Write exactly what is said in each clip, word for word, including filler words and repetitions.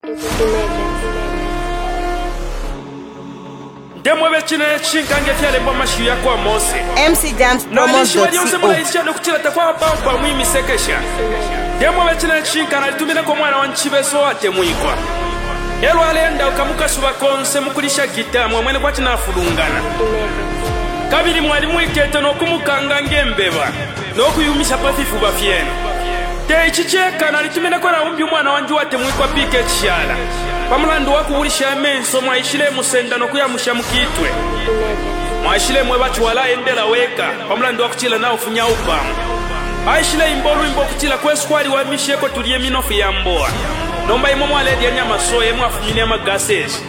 Demo bechine chinkange fyale bwa mashu ya kwa Mose M C Dance Promos dot co. Isha kutila takwa bamba mwimi sekesha. Demo bechine chinkana litumile kwa mwana wanchibeso ate mwikwa. Elo alenda ukamuka suba konse mukulisha gita mwamwene kwa tina fulungana. Kabili mwalimu ikete no kumukanga ngembeba no kuyumisha pafifu bafyene. Te ichicheka na litumile kwa na umbi mwana wanju ate mwikwa pike chishala. Pamulandu wakubulisha menso mwaishile musenda no kuyamusha mukitwe. Mwaishile mwe batu wala endela weka pamulandu wakuchila na ufunya upamu. Aishile imbolu imbo kuchila kwe skwari wa misheko tulie minofu ya mboa. Nomba imo mwaledi ya nyama soye mwafumilia magaseji.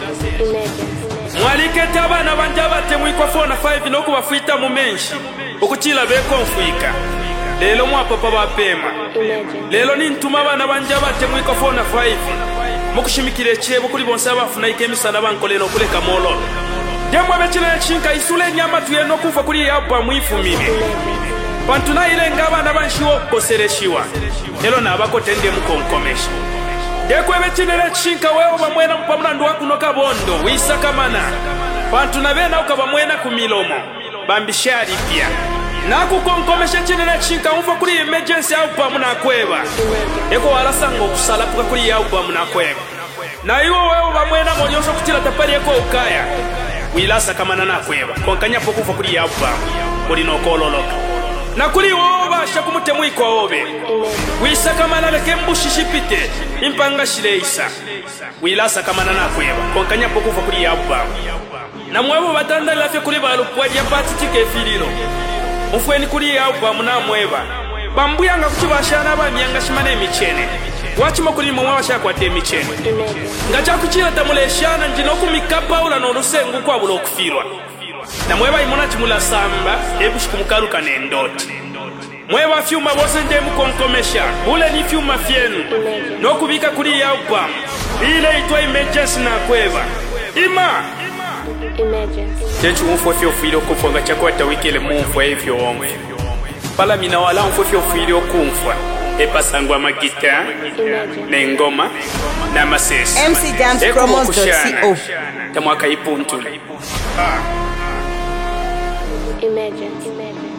Mwalikete abana banjaba temwi kwa four na five no kubafuita mumenshi. Ukuchila beko mfuika. Lelo mwapapa bapema. Lelo ni ntuma abana banjaba temwi kwa four na five. Mukushimikire chebo kuri bonse abafuna ikemisa nabankole no kuleka molo. Demwa bechile chinka isule nyama tuye no kufa kuri yabwa mwifumire. Pantuna ile ngaba nabanshiwo kosereshiwa. Lelo nabako tende mukonkomesha. Dekwe bechile chinka wewe bamwena mpamlandu wakuno kabondo wisaka mana. Pantuna bena ukabamwena kumilomo. Bambishari pia. Naku konkomesha chinele chinka umfa kuri emergency au pa muna kweba. Eko wala sango kusala puka kuri ya upa muna kweba. Na iwo wewe bamwena monyoso kutila tapari eko ukaya. Wilasa kama nana kweba. Konkanya pokufa kuri ya upa. Kuri no kololoka. Na kuri woba shakumuте mwikwa obe. Wisa kama naleke mbushishipite. Impanga shileisa. Wilasa kama nana kweba. Konkanya pokufa kuri ya upa. Na mwebo batanda lafe kuri balupwaji ya pati tike fililo. Mufweni kuri ya upa muna mweba. Bambuya nga kuchibashana bamyanga shimane michene. Wachimo kuri mwa washa kwa te michene. Ngacha kuchira tamuleshana njino kumikapa ula no rusengu kwa bulo kufirwa. Na mweba imona chimula samba ebushikumukaruka nendoti. Mweba fyuma bose ndemu konkomesha. Ule ni fyuma fyenu. No kubika kuri ya upa. Ile itwa emergency na kweba. Ima Tenchu mfo fyo filo kufonga chakwa tawikele mfo evyo omwe. Pala mina wala mfo fyo filo kumfwa. Epa sangwa magita, nengoma, na masesi. M C Dance Promos dot co. Tamwaka ipuntu. Imagine, imagine.